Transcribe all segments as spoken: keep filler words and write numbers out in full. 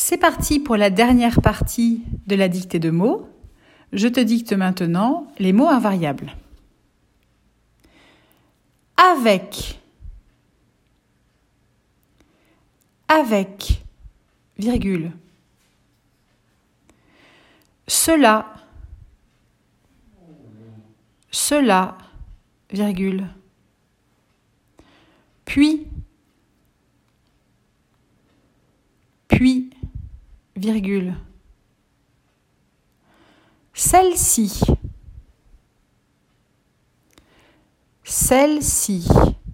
C'est parti pour la dernière partie de la dictée de mots. Je te dicte maintenant les mots invariables. Avec, avec, virgule. Cela, cela, virgule. Puis, puis, virgule. Celle-ci, celle-ci,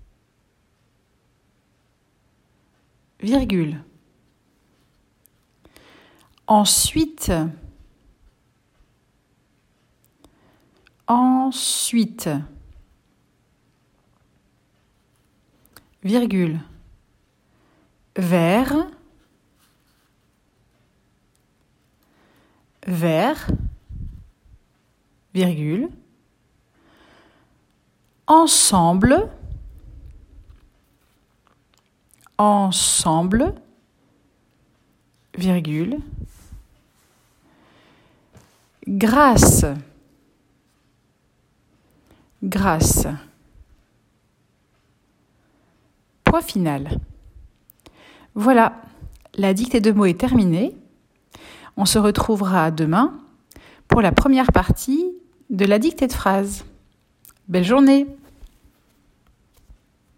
virgule. Ensuite, ensuite, virgule. Vers, vers, virgule. Ensemble, ensemble, virgule. Grâce, grâce. Point final. Voilà, la dictée de mots est terminée. On se retrouvera demain pour la première partie de la dictée de phrases. Belle journée!